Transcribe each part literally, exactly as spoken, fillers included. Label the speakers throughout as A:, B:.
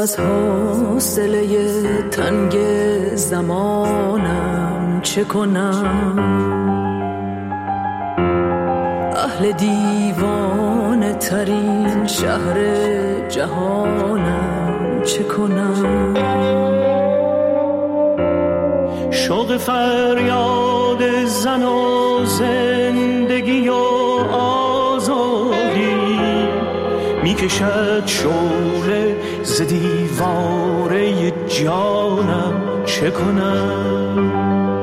A: از حوصله تنگ زمانم چه کنم؟ اهل دیوانه ترین شهر جهانم چه کنم؟
B: شوق فریاد زن و زندگی و آزادی میکشد شعله ز دیواره جانم چه کنم؟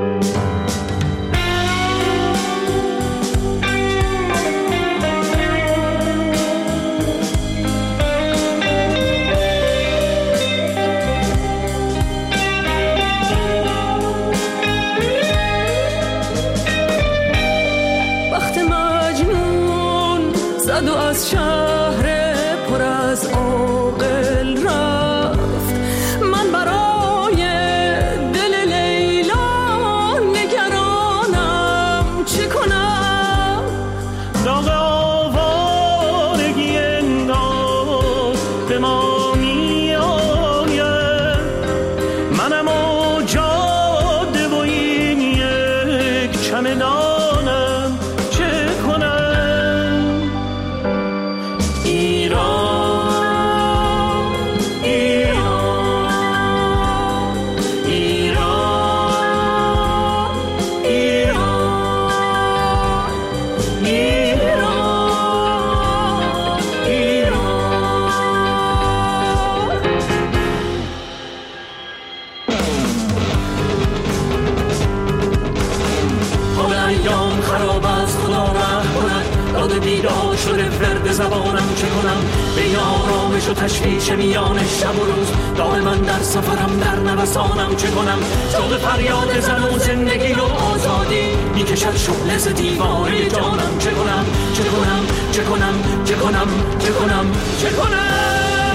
A: و از شهر پر از عاقل رفت، من برای دل لیلا نگرانم چه کنم؟
B: داغ آوارگی انگار به ما می آید، منم و جاده و این یک چمدانم چه کنم؟ بیدار شده فرد زبانم چه کنم؟ به آرامش و تشویش میان شب و روز دام من در سفرم در نوسانم چه کنم؟ شوق فریاد زن و زندگی و آزادی میکشد شعله ز دیواره جانم چه کنم؟ چه کنم؟ چه کنم؟ چه کنم؟ چه کنم؟ چه کنم؟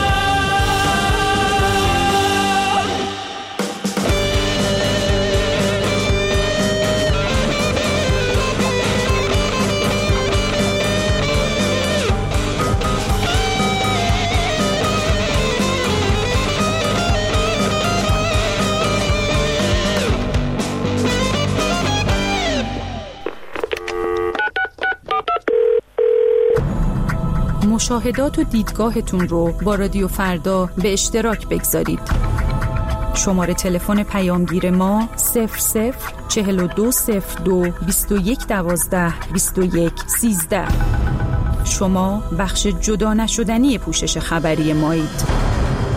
C: مشاهدات و دیدگاهتون رو با رادیو فردا به اشتراک بگذارید. شماره تلفن پیامگیر ما صفر صفر چهل و دو صفر دو بیست و یک دوازده بیست و یک سیزده. شما بخش جدا نشدنی پوشش خبری مایید.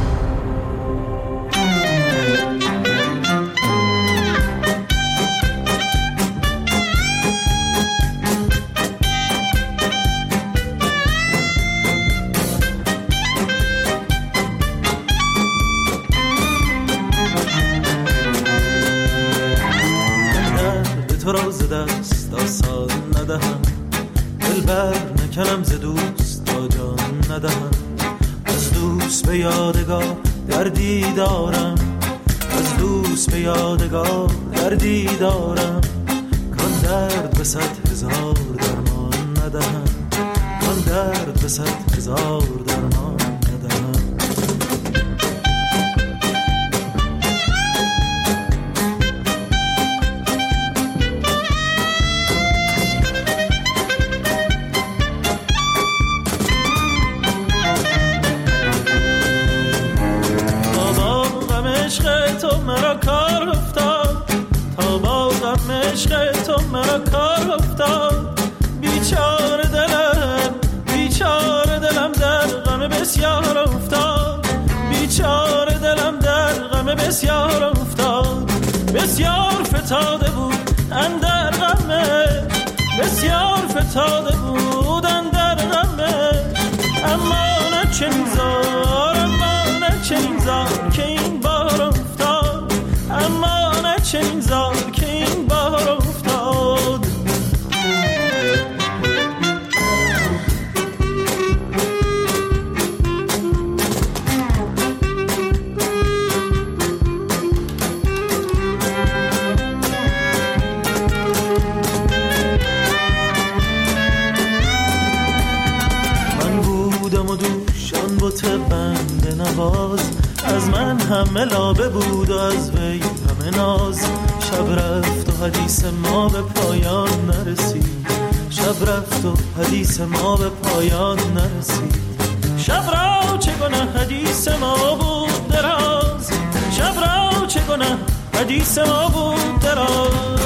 D: تو را ز دست آسان ندهم، دل بر نکنم ز دوست تا جان ندهم. از دوست به یادگار دردی دارم، از دوست به یادگار دردی دارم. کان درد به صد هزار درمان ندهم، کان درد به صد هزار درمان ندهم. تو مرا کار افتاد، تا با غم عشق تو مرا کار افتاد. بیچاره دلم، بیچاره دلم در غم بسیار افتاد، بیچاره دلم در غم بسیار افتاد. بسیار فتاده بود اندر غمش، بسیار فتاده بود اندر غمش. اما نه چنین زار، اما نه چنین زار که این بار افتاد، اما نه چنین زار که این بار افتاد. من بودم و دوشان بت بنده نواز، از من همه لابه بود و از وی همه ناز. شب رفت و حدیث ما به پایان نرسید. شب رفت و حدیث ما به پایان نرسید. شب را چه گناه حدیث ما بود دراز. شب را چه گناه حدیث ما بود دراز.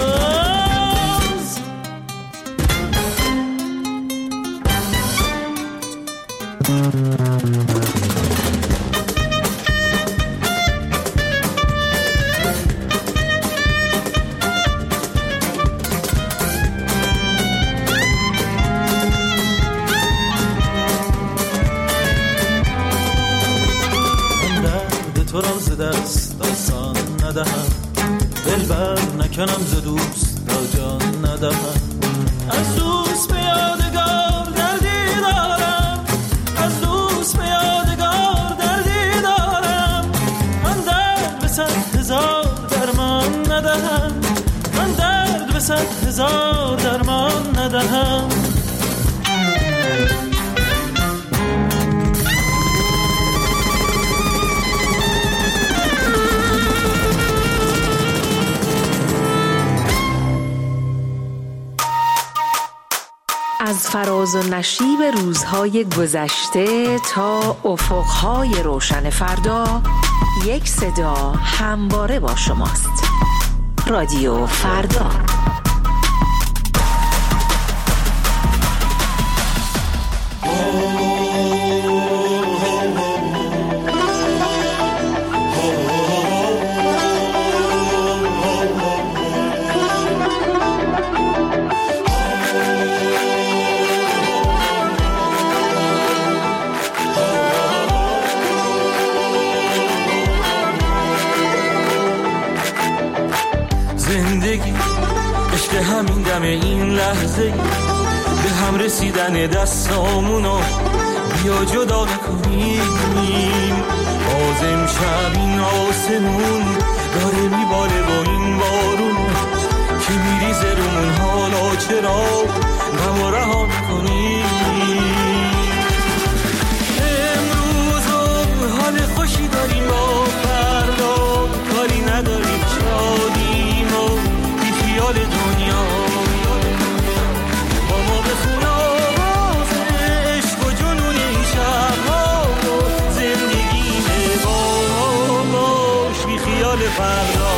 D: تو را ز دست داستان ندهم. دلبر نکنم ز دوست تا جان ندهم. از دوست به یادگار دردی دارم. از دوست به یادگار دردی دارم. من درد به صد هزار درمان ندهم. من درد به صد هزار درمان ندهم.
E: از فراز و نشیب روزهای گذشته تا افقهای روشن فردا، یک صدا همواره با شماست. رادیو فردا.
B: همین دم این لحظه به هم رسیدن دستامونو بیا جدا نکنیم. باز امشب این آسمون داره میباره با این بارون که میریزه رومون. حالا چرا غم رها نکنیم؟ امروز حال خوشی داریم با فردا، کاری نداریم شادیم و بی خیال دنیا. با ما بخون آواز عشق و جنون این شبها و زندگی با باش بی خیال فردا.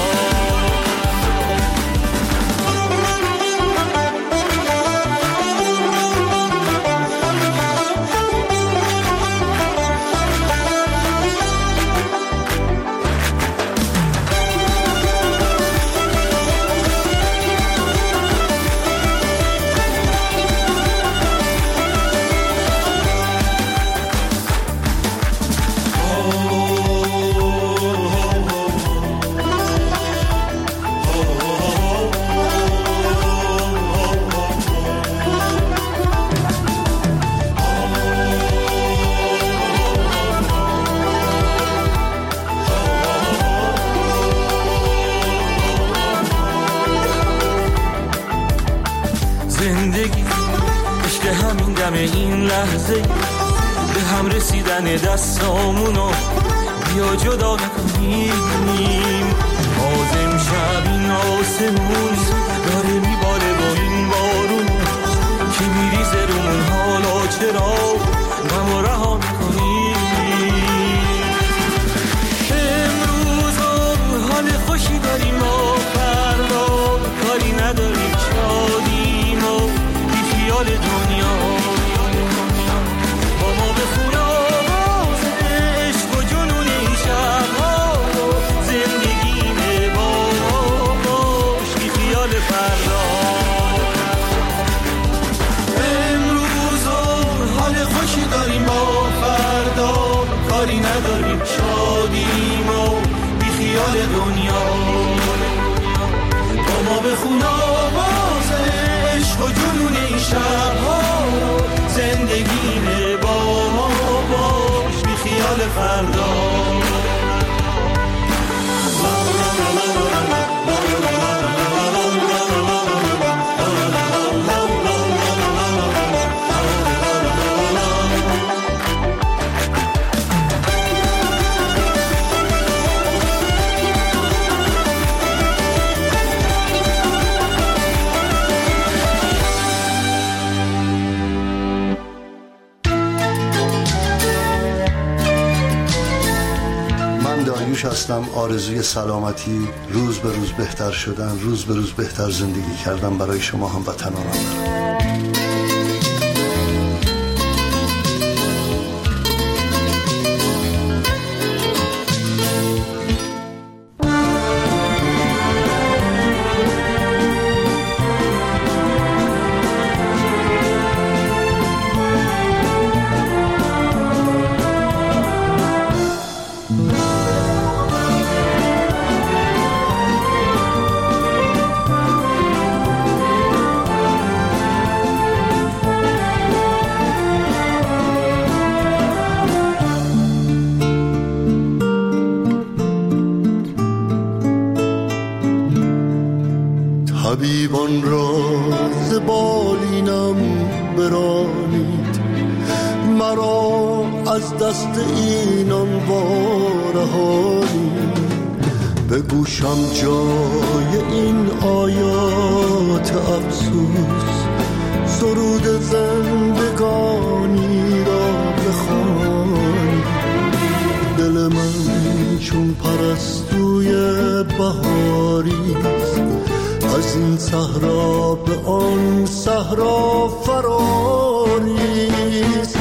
B: این لحظه به هم رسیدن دستامونو بیا جدا نکنیم. باز امشب این آسمون داره میباره با این بارون که میریزه رومون. حالا چرا غم رها نکنیم؟ امروز حال خوشی داریم و فردا کاری نداریم شادیم و بی خیال دنیا. کاری نداریم شادیم و بی خیال دنیا. با ما بخون آواز عشق و جنون این شبها. زندگی با ما باش بی خیال فردا.
F: نشستم آرزوی سلامتی، روز به روز بهتر شدن، روز به روز بهتر زندگی کردن برای شما هم وطنانم دارم. طبیبان را ز بالینم برانید، مرا از دست اینان وارهانید. به گوشم جای این آیات افسوس، سرود زندگانی را بخوانید. دل من چون پرستوی بهاریست، از این صحرا به آن صحرا فراریست.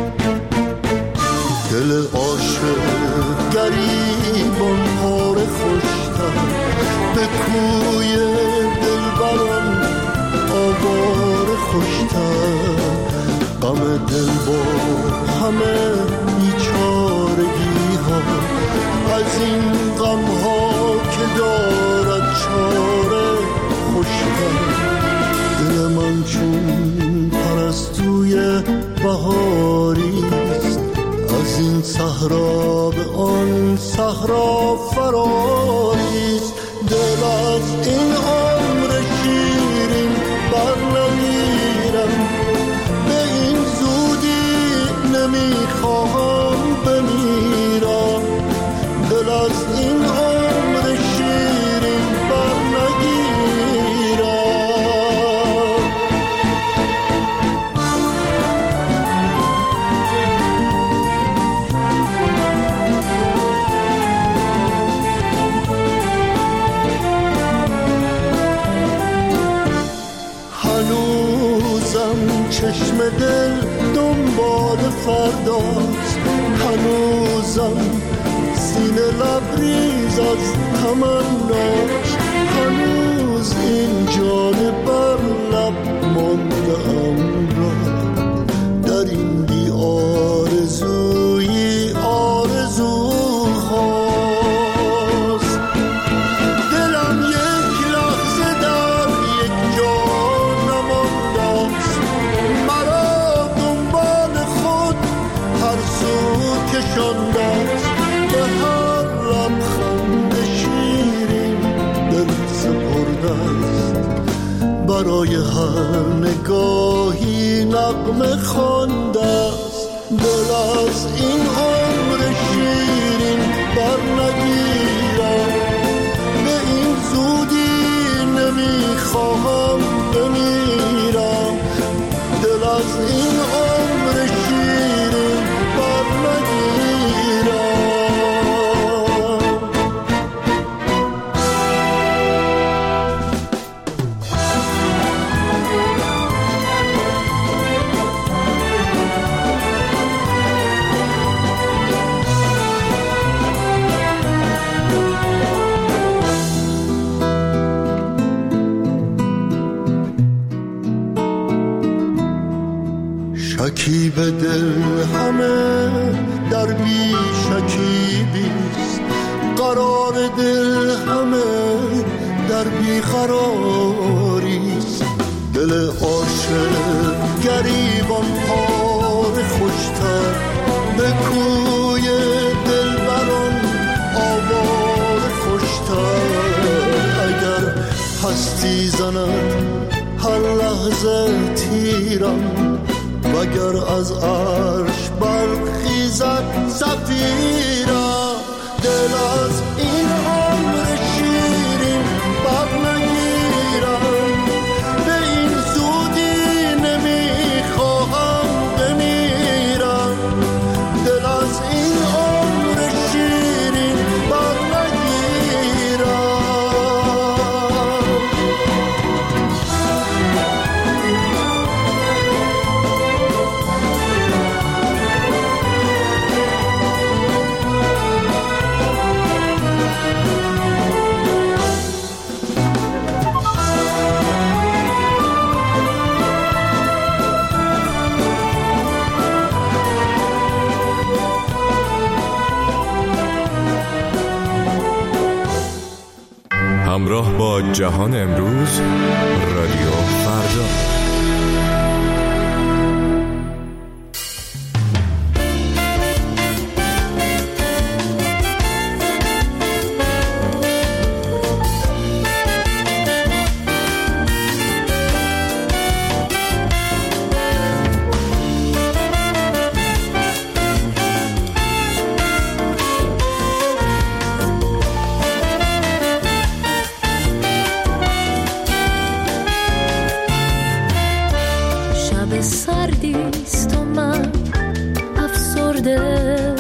F: دل عاشق گریبان پاره خوشتر، به کوی دلبران آواره خوشتر. غم دل با همه بیچارگی ها، از این غم ها که دارد چاره خوشتر. دل من چون پرستوی بهاریست، از این صحرا به آن صحرا فراریست. دل از این عمر شیرین بر نمیرم، به این زودی نمیخواهم بمیرم. دل از این عمر شیرین بر نگیرم. هنوزم چشم دل دنبال فرداست، هنوزم سینه لبریز از تمناست. هنوز این جان بر لب مانده‌ام را، در این بی آرزویی آرزوهاست. دلم یک لحظه در یک جا نمانده‌ست، مرا دنبال خود هر سو کشانده‌ست. به هر لبخند شیرین دل سپرده‌ست، برای هر نگاهی نغمه خوانده‌ست. دل از این عمر شیرین بر نگیرم، به این زودی نمیخواهم بمیرم. دل از این عمر شیرین بر نگیرم. شکیب دل همه در بی شکیبیست، قرار دل همه در بی قراریست. دل عاشق گریبان پاره خوشتر، به کوی دلبران آواره خوشتر. اگر هستی زند هر لحظه تیرم، وگر از عرش برخیزد صفیرم. دل از این عمر شیرین بر نگیرم، به این زودی نمیخواهم بمیرم. دل از این عمر شیرین بر
G: همراه با جهان امروز، رادیو فردا.
A: سردیست و من افسرده،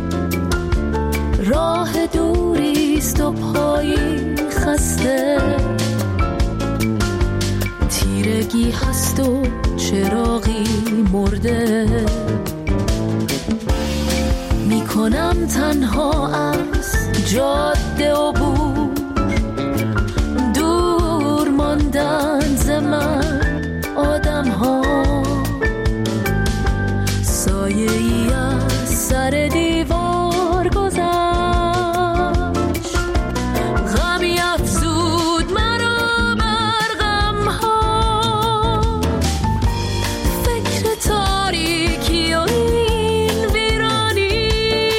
A: راه دوریست و پایی خسته، تیرگی هست و چراغی مرده، میکنم تنها از جاده و بور، دور ماندن ز من آدم ها، سایه ای از سر دیوار گذشت، غمی افزود مرا بر غم ها، فکر تاریکی و این ویرانی،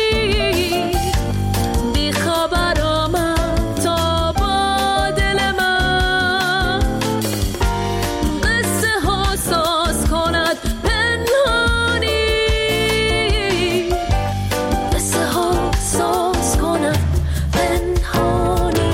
A: بی خبر آمد تا با دل من، قصه ها ساز کند پنهانی، قصه ها ساز کند پنهانی.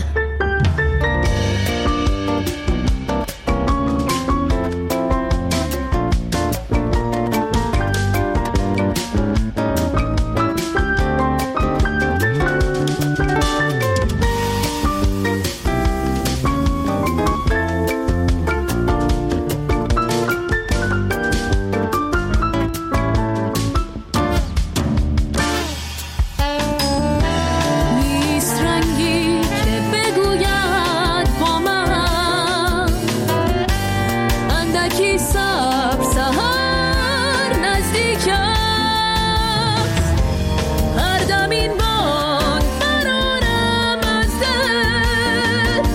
A: نیست رنگی که بگوید با من، اندکی صبر سحر نزدیک است، هر دم این بانگ برارم از دل،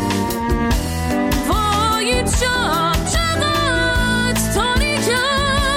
A: وای این شب چقدر تاریک است.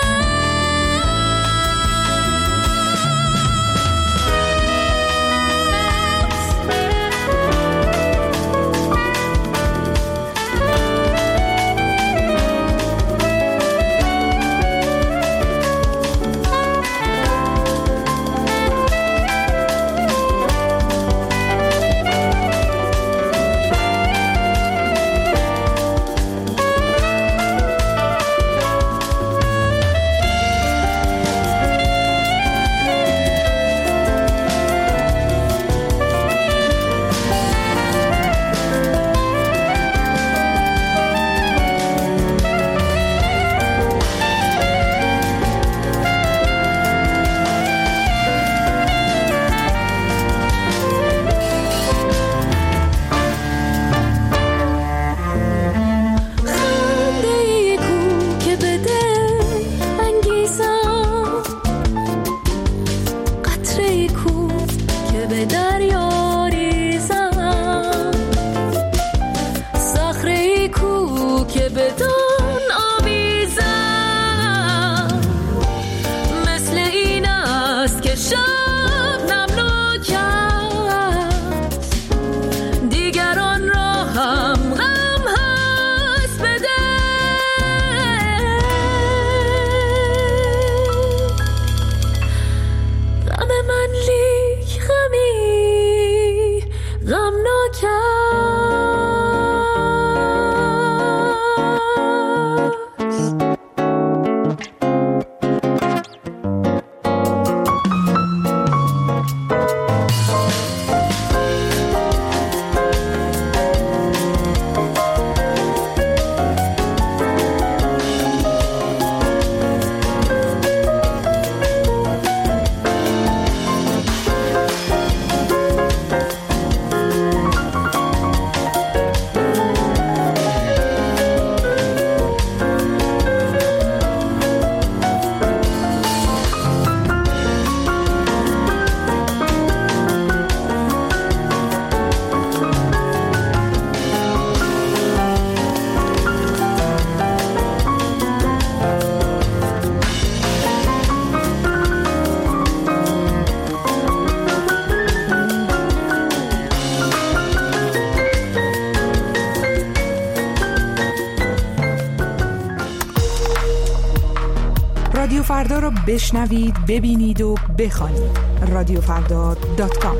A: خنده‌ای کو که به دل انگیزم، قطره‌ای کو که به دریا ریزم، صخره‌ای کو که به دان آویزم، مثل این است که شب نمناک است، دیگران را هم غم هست به دل، غم من لیک غمی غمناک است.
C: رادیو فردا را بشنوید، ببینید و بخوانید. رادیو فردا دات کام.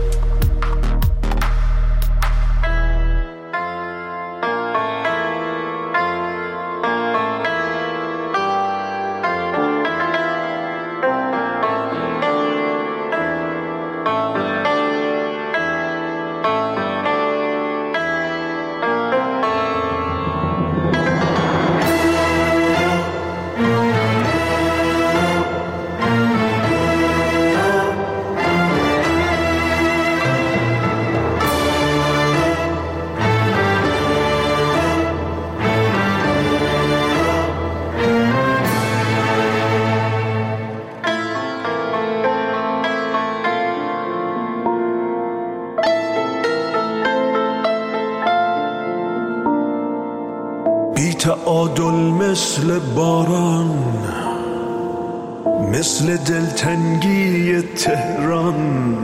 H: تعادل مثل باران، مثل دلتنگی تهران،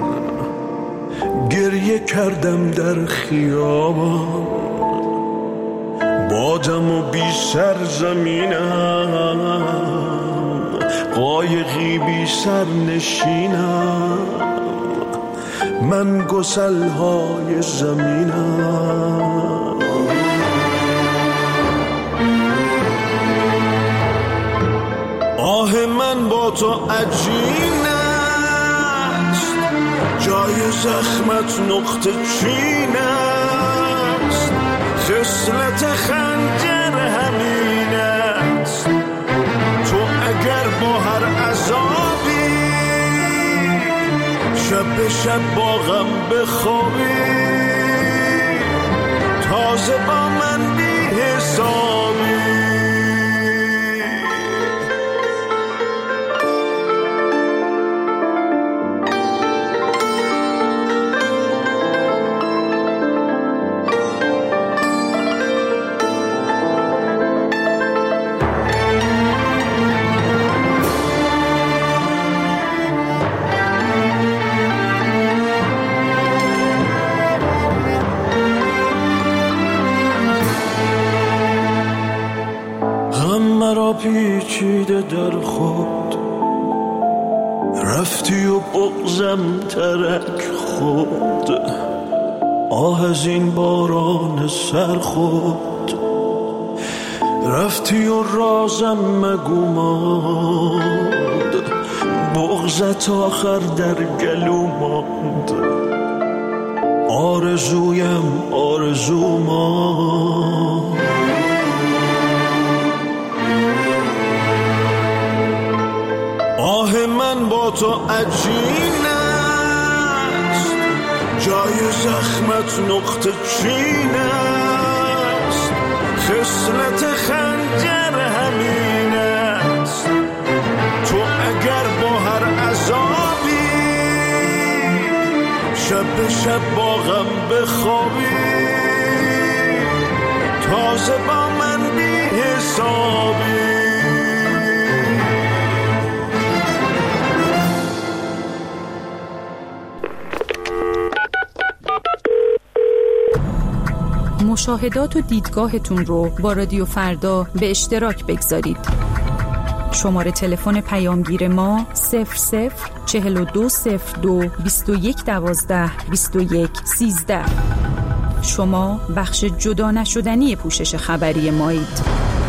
H: گریه کردم در خیابان، بادم و بی سر زمینم، قایقی بی سر نشینم، من گسل‌های زمینم. آه من با تو عجین است، جای زخمت نقطه چین است، خصلت خنجر همین است. تو اگر با هر عذابی شب به شب با غم بخوابی، تازه با من بی حسابی. پیچیده در خود رفتی و بغزم ترک خود، آه از این باران سر خود رفتی و رازم مگو ماند، بغزت آخر در گلو ماند، آرزویم آرزو ماند. آه من با تو عجین است، جای زخمت نقطه چین است، خصلت خنجر همین است. تو اگر با هر عذابی شب به شب با غم بخوابی، تازه با من بی حسابی.
C: مشاهدات و دیدگاهتون رو با رادیو فردا به اشتراک بگذارید. شماره تلفن پیامگیر ما صفر صفر چهل و دو صفر دو بیست و یک دوازده بیست و یک سیزده. شما بخش جدا نشدنی پوشش خبری مایید.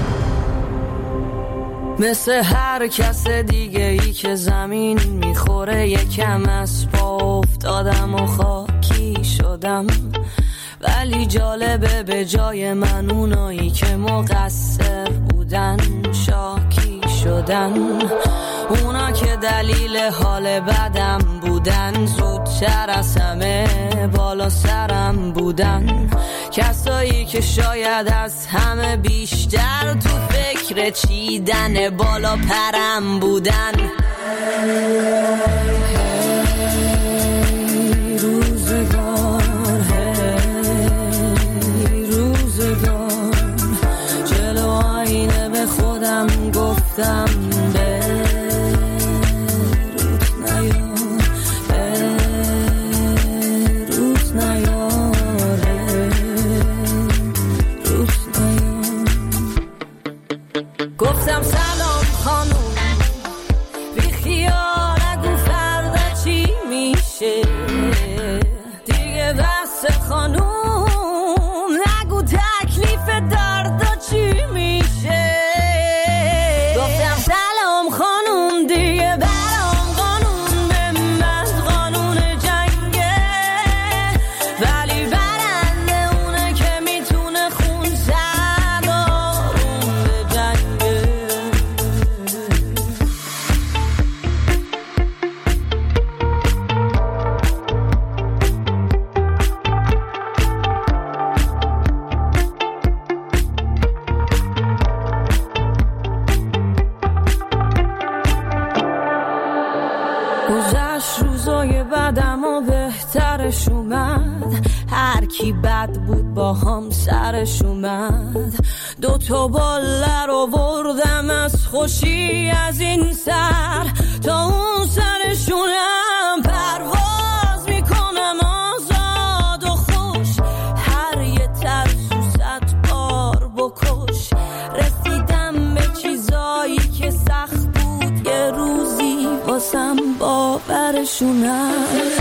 I: مثل هر کس دیگه ای که زمین میخوره، یکم از پا افتادم و خاکی شدم، ولی جالبه به جای من اونایی که مقصر بودن شاکی شدن. اونا که دلیل حال بدم بودن، زودتر از همه بالا سرم بودن. کسایی که شاید از همه بیشتر تو فکر چیدن بالا پرم بودن. گفتم به روز نیا، به روز نیاره، روز نیا. گفتم سلام خانوم، خیال نگو فردا چی میشه دیگه بس خانوم نگو تکلیف دردا چی میشه گفتم سلام خانوم دیگه برام قانون به من قانون جنگه ولی برنده اونه که میتونه خون زد آروم به جنگه گذشت روزای بعدم و بهترش اومد هر کی بد بود با هم سرش اومد دو تا باله رو بردم از خوشی از این سر تا اون سرشونم پرواز میکنم آزاد و خوش هر یه ترسو صد بار بکش رسیدم به چیزایی که سخت بود یه روزی واسم باورشونم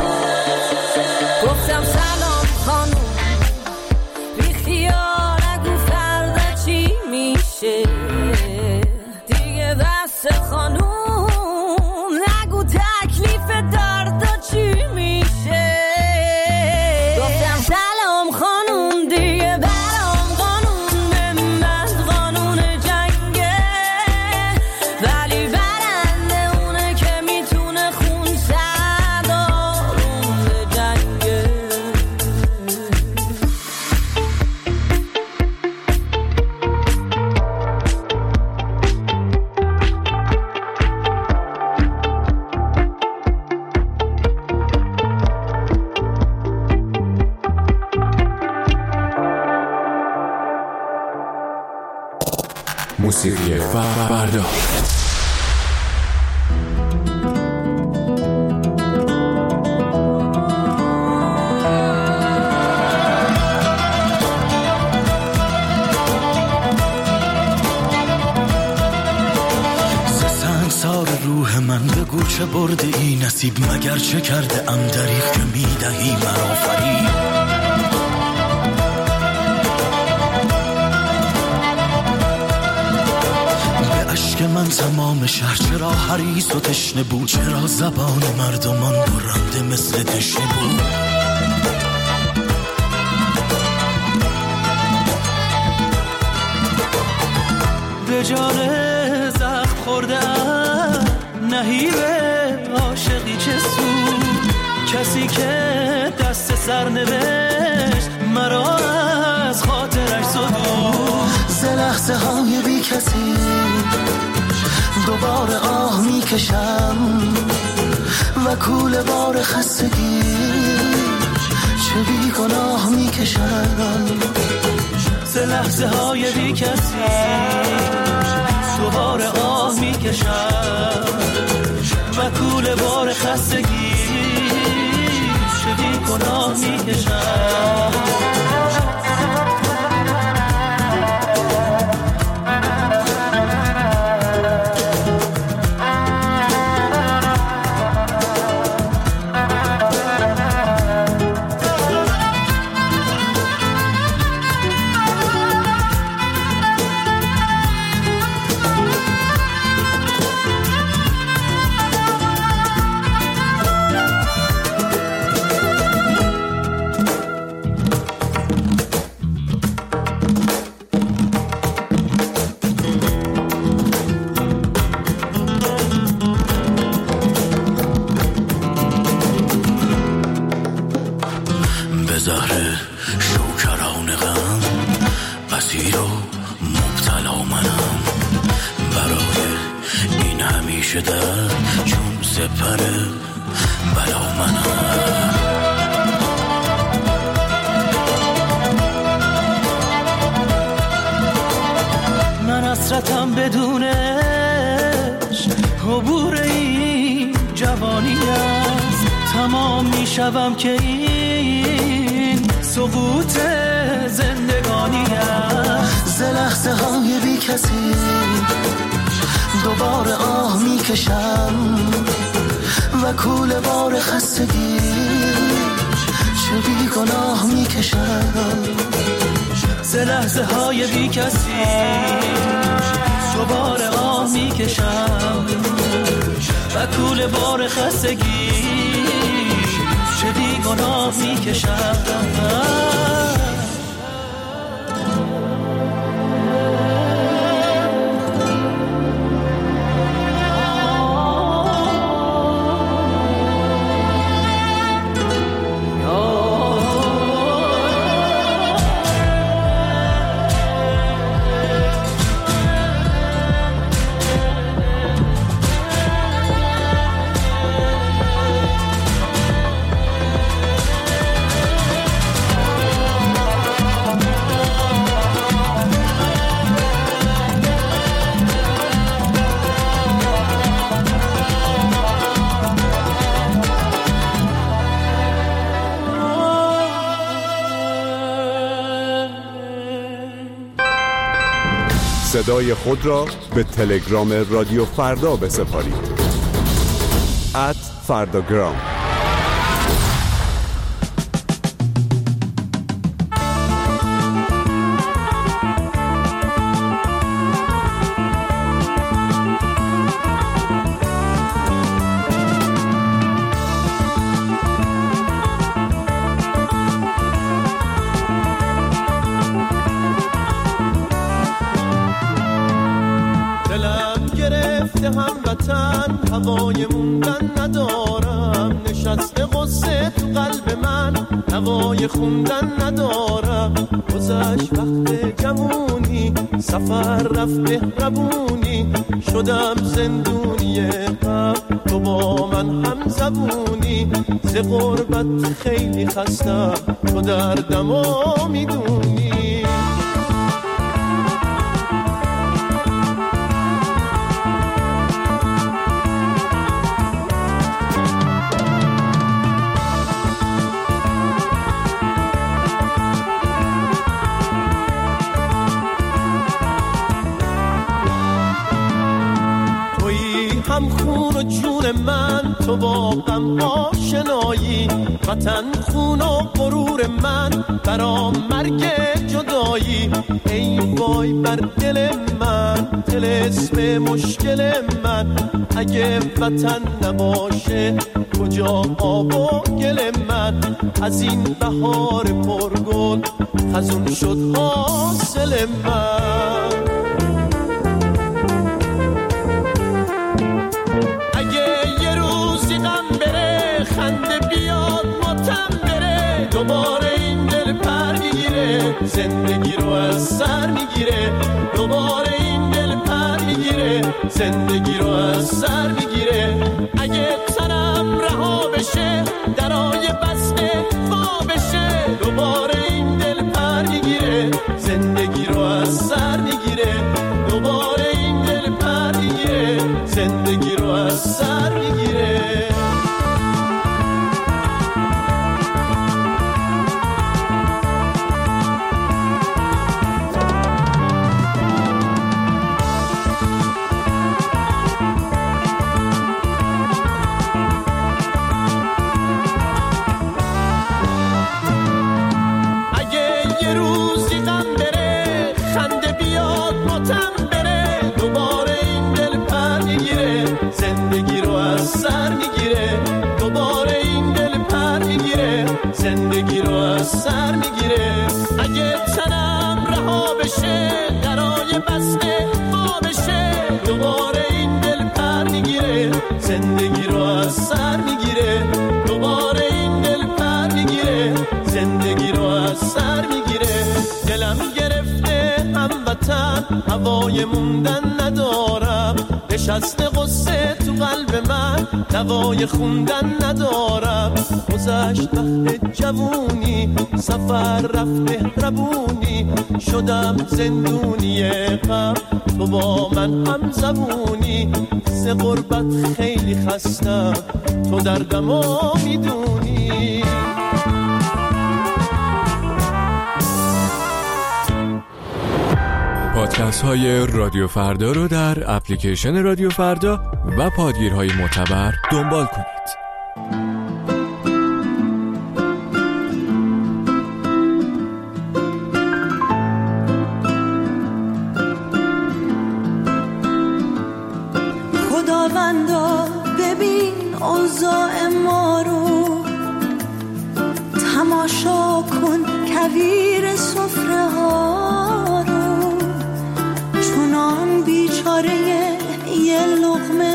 I: گفتم سلام خانوم بی خیال نگو فردا چی میشه دیگه بس خانوم نگو تکلیف دردا چی میشه گفتم سلام خانوم دیگه برام قانون به من قانون جنگه ولی برنده اونه که میتونه خون زد آروم به جنگه
G: موسیقی فردا.
J: سنگسار روح من بگو چه برده ای نصیب مگر چه کرده ام دریغ که میدهی مرا فریب که من تمام شهر چرا حریص و تشنه بود چرا زبان مردمان برنده مثل دشنه بود به جان زخم خوردم نهیب عاشقی چه سود کسی که دست سر نوشت مرا از خاطرش زدود ز لحظه های بی کسی دوباره آه میکشم و کوله بار خستگی چه بی گناه میکشم ز لحظه های بی کسی دوباره آه میکشم و کوله بار خستگی چه بی گناه میکشم حسرتم بدونش عبور این جوانی است تمام میشوم که این سقوط زندگانی است ز لحظه های بی کسی دوباره آه میکشم و کوله بار خستگی چه بی گناه میکشم.
D: ز لحظه های بی کسی دوباره آه میکشم و کوله بار خستگی چه بی گناه میکشم.
K: صدای خود را به تلگرام رادیو فردا بسپارید. ات فرداگرام.
D: هموطن هوای موندن ندارم، نشسته قصه تو قلب من هوای خوندن ندارم. گذشت وقت جوونی سفر رفت مهربونی، شدم زندونی غم تو با من هم زبونی. ز غربت خیلی خستم تو دردمو میدونی. هم خون و جون من تو با غم آشنایی، وطن خون و غرور من برام مرگ جدایی. ای وای بر دل من طلسم مشکل من، اگه وطن نباشه کجا آب و گل من. از این بهار پرگل خزون شد حاصل من. خنده بیاد ماتم بره، دوباره این دل پر میگیره زندگی رو از سر میگیره. دوباره این دل پر میگیره زندگی رو از سر میگیره. اگه تنم رها بشه درای بسته وا بشه، دوباره این دل پر میگیره زندگی رو از سر میگیره. دوباره این دل پر میگیره زندگی رو از سر میگیره. زندگی رو از سر میگیره. دوباره این دل پر میگیره زندگی رو از سر میگیره. اگه تنم رها بشه درای بسته وا بشه، دوباره این دل پر میگیره زندگی رو از سر میگیره. دوباره این دل پر میگیره زندگی رو از سر میگیره. دلم گرفته هموطن هوای موندن ندارم، نشسته قصه تو قلب من دوای خوندن ندارم. گذشت وقت جوونی سفر رفت مهربونی، شدم زندونی غم تو با من هم زبونی. ز غربت خیلی خستم تو دردمو میدونی.
G: پادکست های رادیو فردا رو در اپلیکیشن رادیو فردا و پادگیرهای معتبر دنبال کنید.
L: خداوندا ببین اوضاع ما رو، تماشا کن کویر سفره ها رو، چونان بیچاره یه لقمه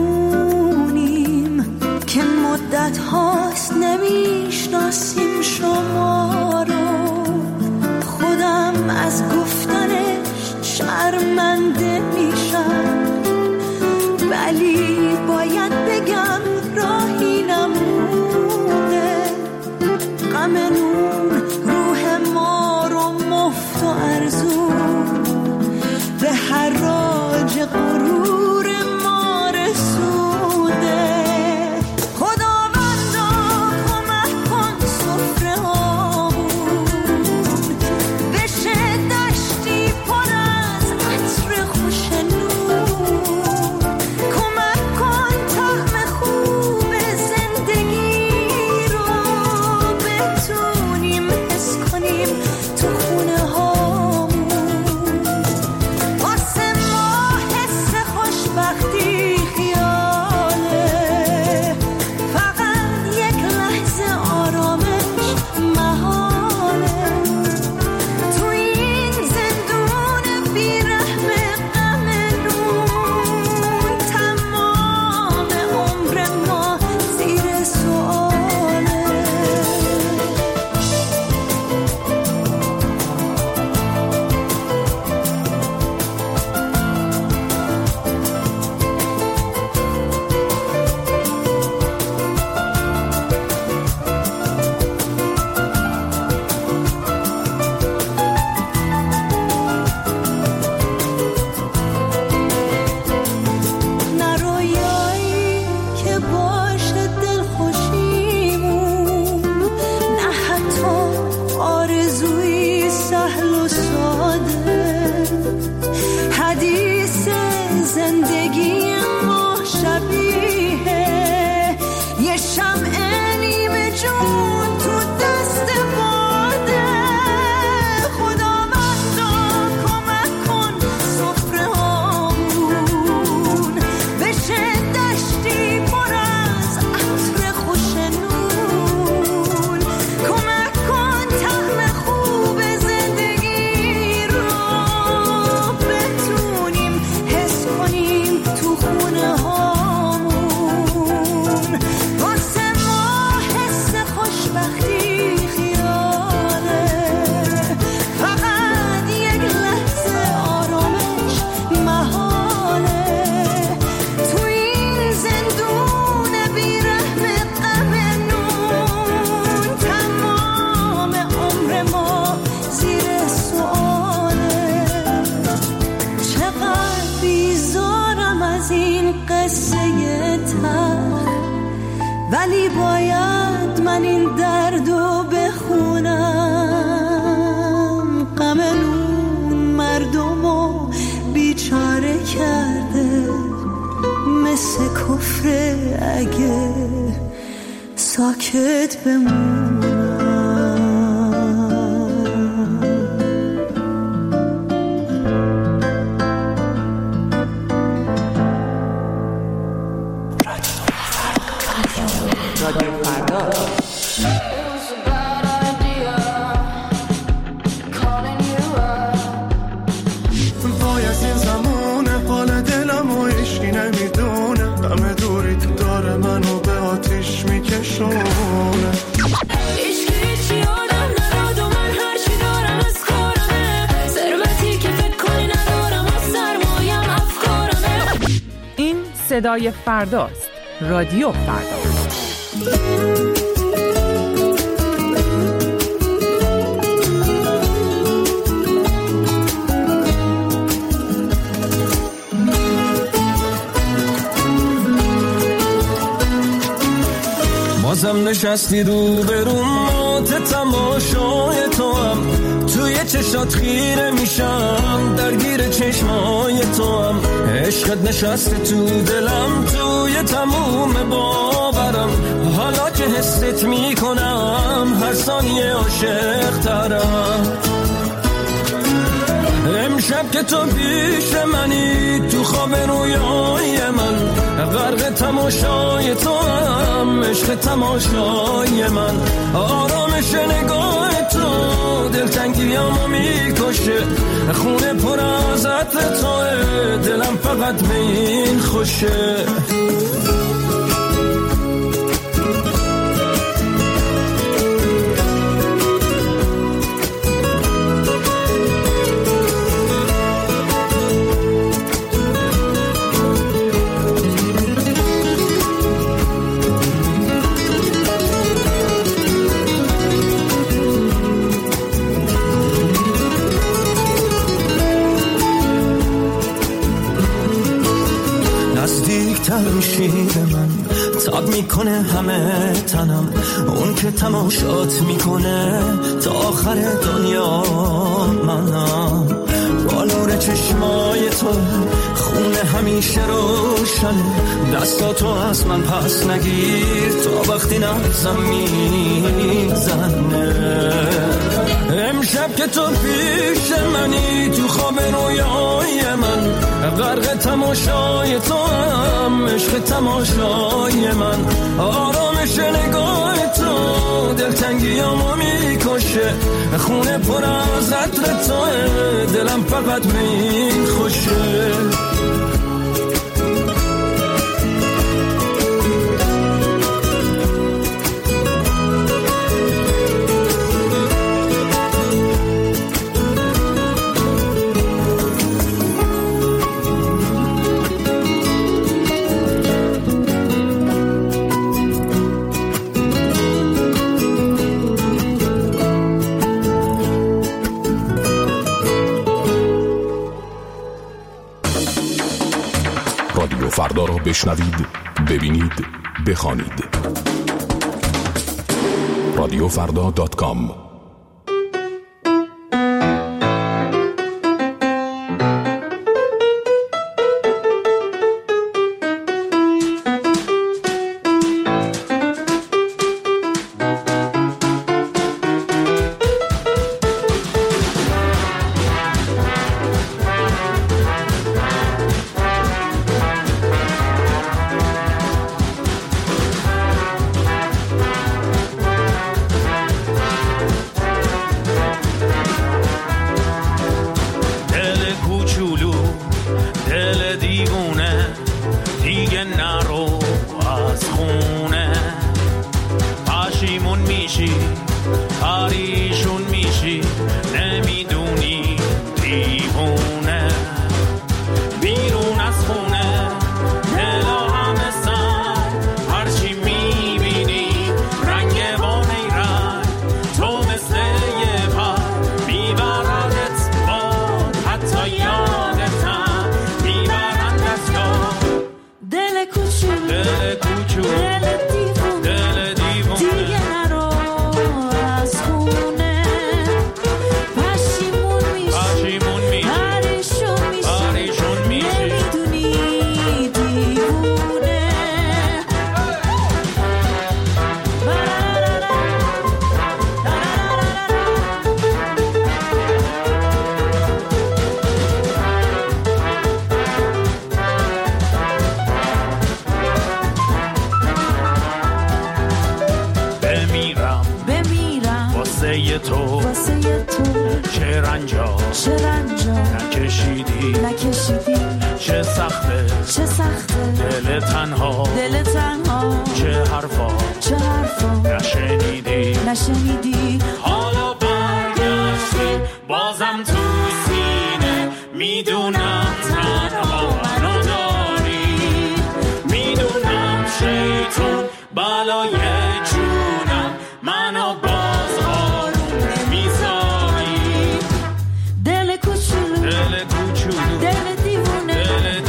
L: نونیم که مدت هاست نمیشناسیم شما رو. خودم از گفتنش شرمنده میشم، ولی باید بگم راهی نمونه. غم نون روح ما رو مفت و ارزون به حراج غرور ما رسونده. خداوندا کمک کن سفره هامون بشه دشتی پر از عطر خوش نون. کمک کن طعم خوب زندگی رو بتونیم حس کنیم تو خونه هامون. واسه ما حس خوشبختی خیاله، فقط یک لحظه آرامش محاله. تو این زندون بیرحم غم نون، تمام عمر ما زیر سؤاله. نه رویایی که باشه دلخوشیمون، نه حتی آرزویی سهل و ساده. حدیث زندگی ما شبیه یه شمع نیمه جون تو دست باده. خداوندا کمک کن سفره هامون بشه دشتی پر از عطر خوش نون. کمک کن طعم خوب زندگی رو بتونیم حس کنیم تو خونه هامون. واسه ما حس خوشبختی خیاله، فقط یک لحظه آرامش محاله. تو این زندون بیرحم غم نون، تمام عمر ما زیر سؤاله. چقدر بیزارم از این قصه تلخ، ولی باید من این دردو بخونم. غم نون مردمو بیچاره کرده، مثل کفر اگه ساکت بمونم.
H: وای از این زمان حال دلم و عشقی نمیدونه، غم دوری تو داره منو به آتیش میکشونه.
A: عشقی چی آدم نداد و من هرچی دارم از کارمه، ثروتی که فکر کنی ندارم از سرمایم افکارمه.
C: این صدای فرداست. رادیو فردا.
D: هنوزم نشستی رو برون مات تماشای تو هم توی چشات خیره میشم درگیر چشمای تو هم عشقت نشسته تو دلم توی تموم باورم حالا که حست میکنم هر ثانیه عاشق ترم امشب که تو پیش منی تو خواب رویای من غرق تماشای تو هم عشق تماشای من آرامش نگاه تو دلتنگیامو میکشه خونه پر از عطر توه دلم فقط به این خوشه میشی به من تاب میکنه همه تنم اون که تماشات میکنه تا آخر دنیا منم با نور چشمای تو خونه همیشه روشنه دستاتو از من پس نگیر تا وقتی نبزم میزنه امشب که تو پیش منی تو خواب رویای من غرق تماشای تو هم عشق تماشای من آرامش نگاه تو دلتنگیامو میکشه خونه پر از عطر توه دلم فقط به این خوشه
M: فردا را بشنوید، ببینید، بخوانید. رادیو فردا دات کام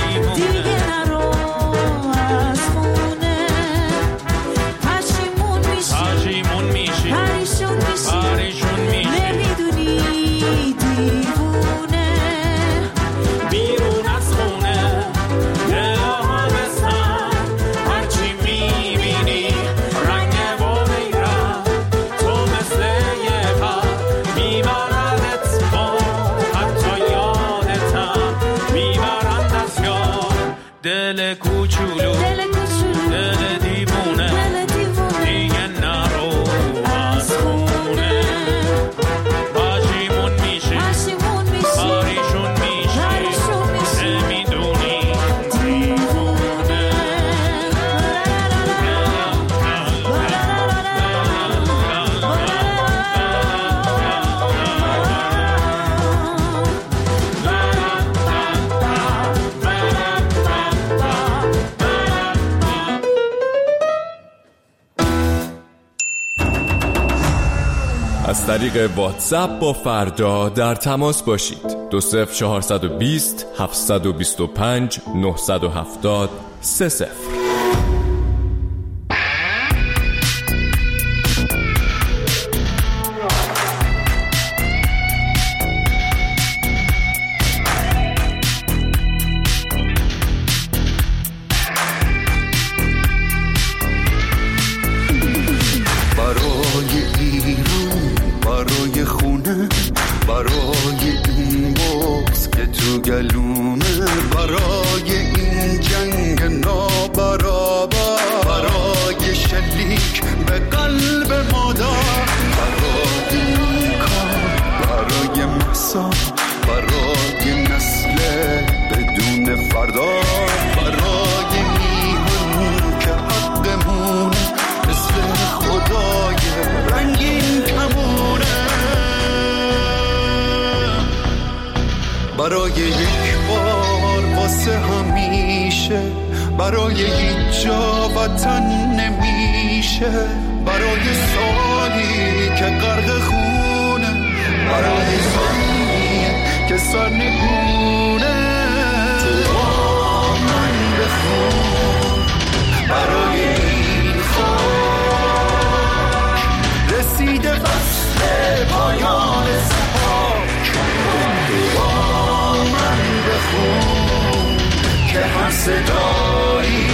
L: پشیمون
D: دل کوچولو دل کوچولو دل دیوونه دل دیوونه دیگه نرو از خونه باشیمون میشی باشیمون میشی باریشون میشی باریشون میشی نمیدونی دیوونه
G: از طریق واتساپ با فردا در تماس باشید. دو صفر چهارصد و بیست هفتصد و بیست و پنج نهصد و هفتاد سه صفر.
H: برای این بغض که تو گلومه، برای این جنگ نابرابر، برای شلیک به قلب مادر، برای این کار، برای محسا، برای نسل بدون فردا، برای میهن که حقمون مثل خدای رنگین کمونه، برای یک بار واسه همیشه، برای هیچ جا وطن نمیشه، برای سالی که غرق خونه، برای زمینی که سر نگونه، تو با من بخون، برای این خاک رسیده فصل پایان سحاک، تو با من بخون که هر صدایی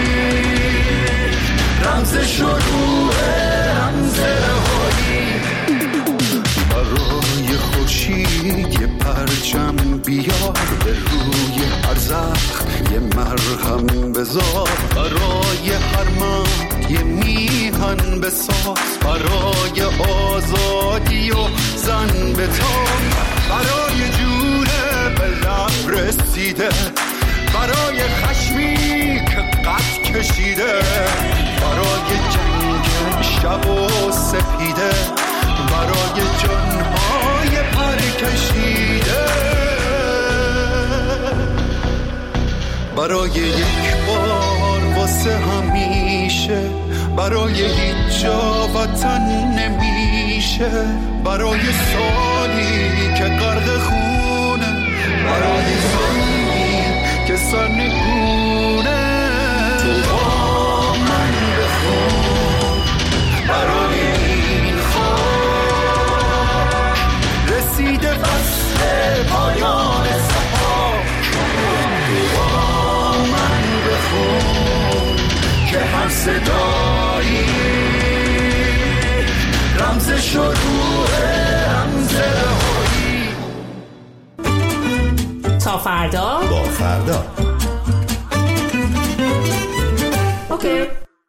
H: رمز شروع رمز رهایی، برای خورشید یه پرچم بیار، به روی هر زخم یه مرهم بذار، برای هر مرد یه میهن بساز، برای آزادی و زن بتاب، برای جونه به لب رسیده، برای خشمی که قد کشیده، برای جنگ شب و سپیده، برای جانهای پر کشیده، برای یک بار واسه همیشه، برای هیچ جا وطن نمیشه، برای سالی که غرق خونه، برای زمین که سر نگونه، تو با من بخون، برای این خاک رسیده فصل پایان سحاک، تو با من بخون که هر صدایی رمز شروع رمز رهایی.
E: تا فردا
F: با فردا
E: اوکی.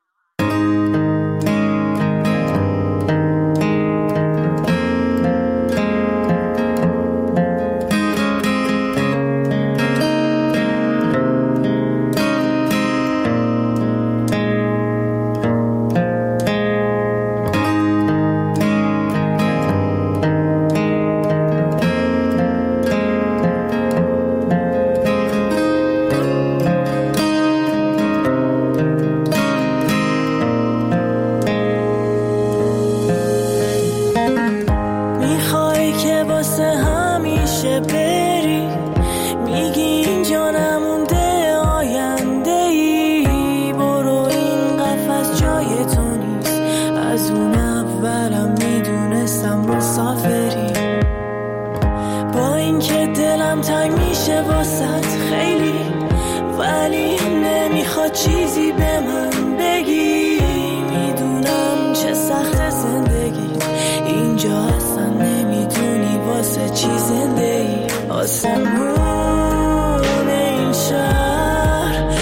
I: چیزی به من بگی، میدونم چه سخت زندگی اینجا، اصلا نمیدونی واسه چی زنده ای. آسمون این شهر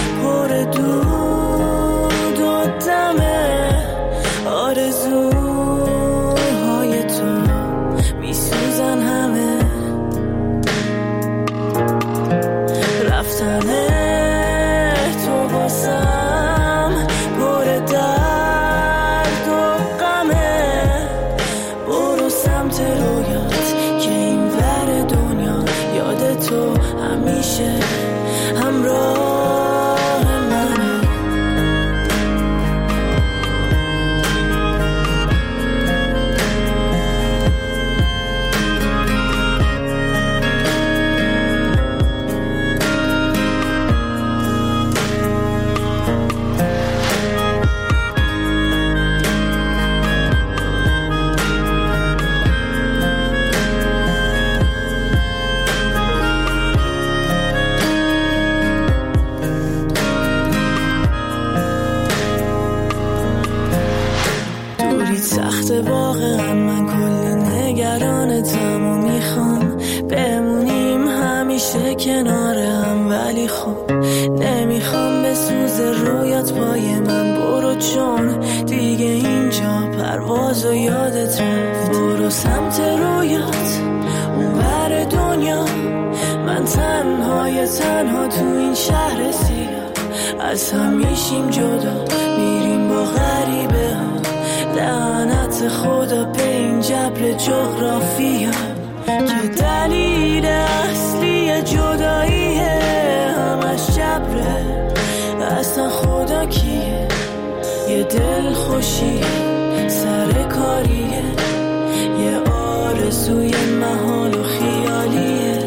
I: سوز رویات پای من برو، چون دیگه اینجا پرواز و یادت رفت. برو سمت رویات اون بر دنیا، من تنهای تنها تو این شهر سیاه. از هم میشیم جدا، میریم با غریبه ها، لعنت خدا به این جبل جغرافیا که دلیل اصلی جداییه همش جبره. اصلا خدا کیه؟ یه دل خوشیه، سر کاریه، یه آرزوی محال و خیالیه.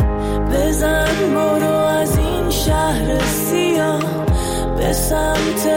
I: بزن برو از این شهر سیاه به سمت